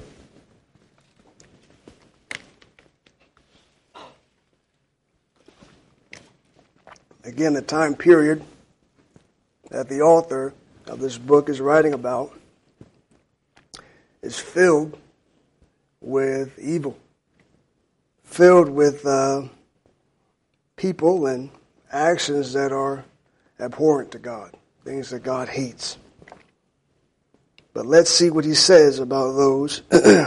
Again, the time period that the author of this book is writing about is filled with evil. Filled with uh, people and actions that are abhorrent to God, things that God hates. But let's see what he says about those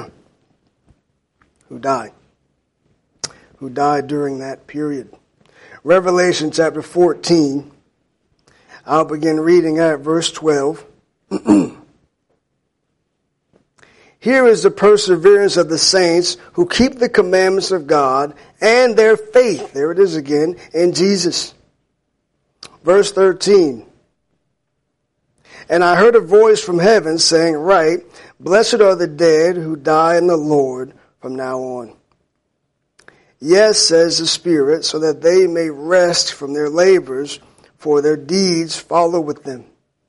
who died, who died during that period. Revelation chapter fourteen, I'll begin reading at verse twelve. Here is the perseverance of the saints who keep the commandments of God and their faith, there it is again, in Jesus. Verse thirteen. And I heard a voice from heaven saying, Write, blessed are the dead who die in the Lord from now on. Yes, says the Spirit, so that they may rest from their labors, for their deeds follow with them.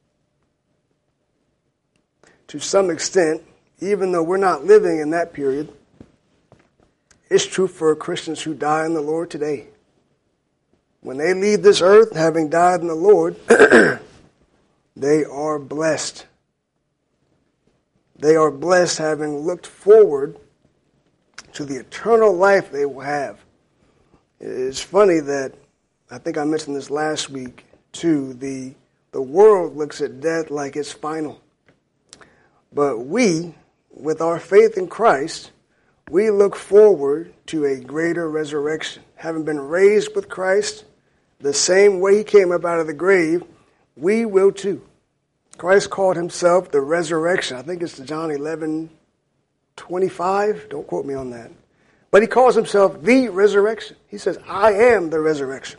To some extent, even though we're not living in that period, it's true for Christians who die in the Lord today. When they leave this earth, having died in the Lord, they are blessed. They are blessed having looked forward to the eternal life they will have. It's funny that, I think I mentioned this last week too, the, the world looks at death like it's final. But we, with our faith in Christ, we look forward to a greater resurrection. Having been raised with Christ, the same way he came up out of the grave, we will too. Christ called himself the resurrection. I think it's John eleven twenty-five. Don't quote me on that. But he calls himself the resurrection. He says, I am the resurrection.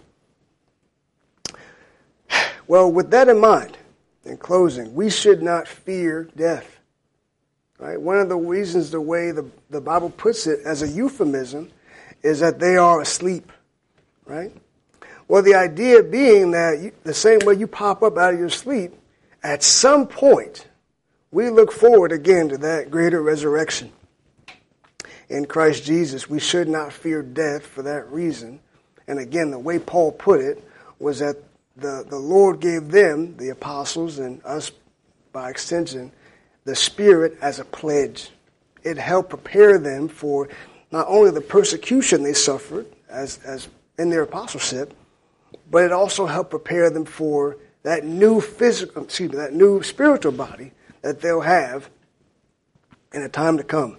Well, with that in mind, in closing, we should not fear death. Right? One of the reasons, the way the, the Bible puts it as a euphemism, is that they are asleep. Right? Well, the idea being that you, the same way you pop up out of your sleep, at some point, we look forward again to that greater resurrection. In Christ Jesus, we should not fear death for that reason. And again, the way Paul put it was that the, the Lord gave them, the apostles, and us by extension, the Spirit as a pledge. It helped prepare them for not only the persecution they suffered as, as in their apostleship, but it also helped prepare them for that new physical, excuse me, that new spiritual body that they'll have in a time to come.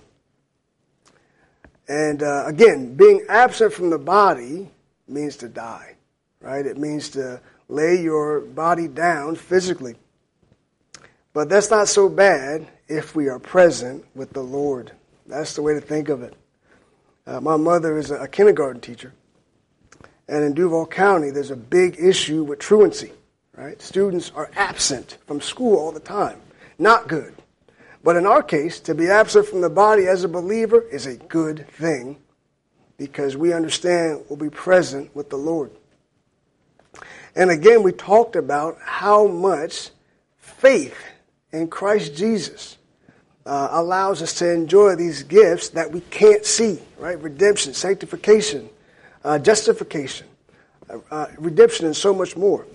And uh, again, being absent from the body means to die, right? It means to lay your body down physically. But that's not so bad if we are present with the Lord. That's the way to think of it. Uh, my mother is a, a kindergarten teacher. And in Duval County, there's a big issue with truancy, right? Students are absent from school all the time. Not good. But in our case, to be absent from the body as a believer is a good thing because we understand we'll be present with the Lord. And again, we talked about how much faith in Christ Jesus uh, allows us to enjoy these gifts that we can't see, right? Redemption, sanctification, uh, justification, uh, uh, redemption, and so much more.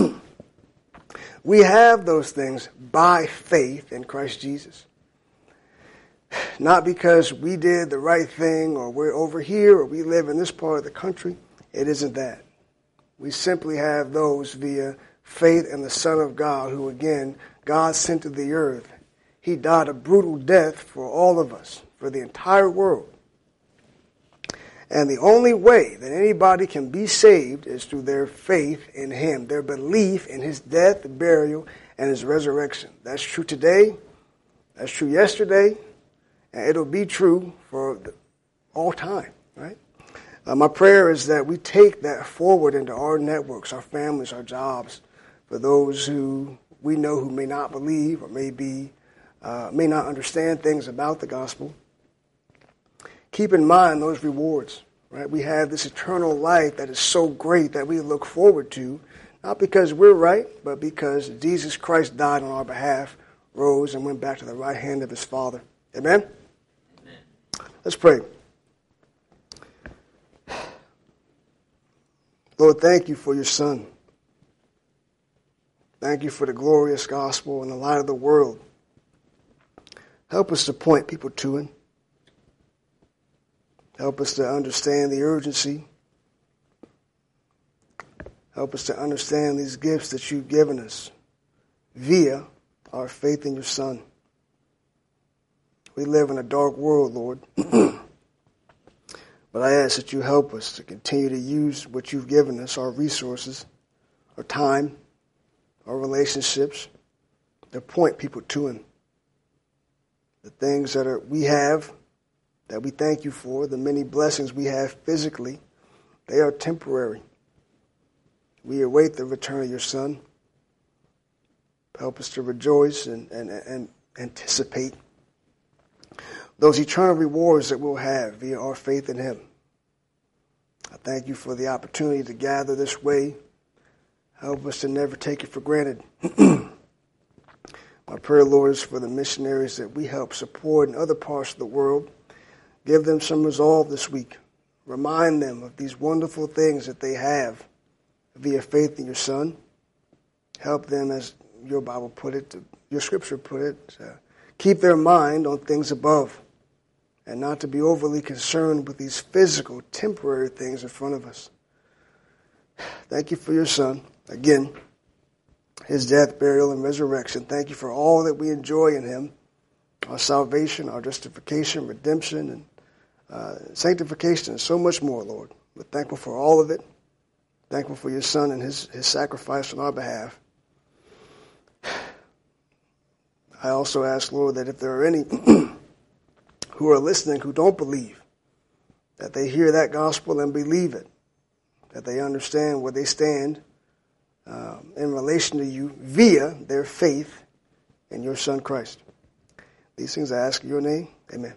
We have those things by faith in Christ Jesus. Not because we did the right thing or we're over here or we live in this part of the country. It isn't that. We simply have those via faith in the Son of God, who again, God sent to the earth. He died a brutal death for all of us, for the entire world. And the only way that anybody can be saved is through their faith in him, their belief in his death, burial, and his resurrection. That's true today. That's true yesterday. And it'll be true for all time, right? Uh, my prayer is that we take that forward into our networks, our families, our jobs, for those who we know who may not believe or may be, uh, may not understand things about the gospel. Keep in mind those rewards, right? We have this eternal life that is so great that we look forward to, not because we're right, but because Jesus Christ died on our behalf, rose, and went back to the right hand of his Father. Amen? Amen. Let's pray. Lord, thank you for your Son. Thank you for the glorious gospel and the light of the world. Help us to point people to him. Help us to understand the urgency. Help us to understand these gifts that you've given us via our faith in your Son. We live in a dark world, Lord. But I ask that you help us to continue to use what you've given us, our resources, our time, our relationships, to point people to him. The things that are we have, that we thank you for, the many blessings we have physically, they are temporary. We await the return of your Son. Help us to rejoice and, and, and anticipate those eternal rewards that we'll have via our faith in him. I thank you for the opportunity to gather this way. Help us to never take it for granted. My prayer, Lord, is for the missionaries that we help support in other parts of the world. Give them some resolve this week. Remind them of these wonderful things that they have via faith in your Son. Help them, as your Bible put it, your scripture put it, to keep their mind on things above and not to be overly concerned with these physical, temporary things in front of us. Thank you for your Son. Again, his death, burial, and resurrection. Thank you for all that we enjoy in him, our salvation, our justification, redemption, and uh, sanctification, and so much more, Lord. We're thankful for all of it. Thankful for your Son and his, his sacrifice on our behalf. I also ask, Lord, that if there are any who are listening who don't believe, that they hear that gospel and believe it, that they understand where they stand um, in relation to you via their faith in your Son Christ. These things I ask in your name. Amen.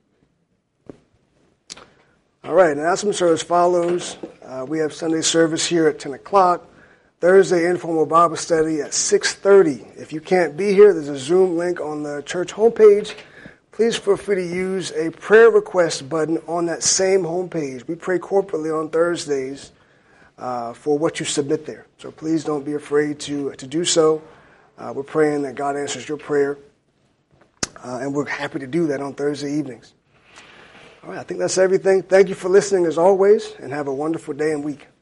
All right, announcements are as follows. Uh, we have Sunday service here at ten o'clock. Thursday, informal Bible study at six thirty. If you can't be here, there's a Zoom link on the church homepage. Please feel free to use a prayer request button on that same homepage. We pray corporately on Thursdays uh, for what you submit there. So please don't be afraid to, to do so. Uh, we're praying that God answers your prayer. Uh, and we're happy to do that on Thursday evenings. All right, I think that's everything. Thank you for listening as always, and have a wonderful day and week.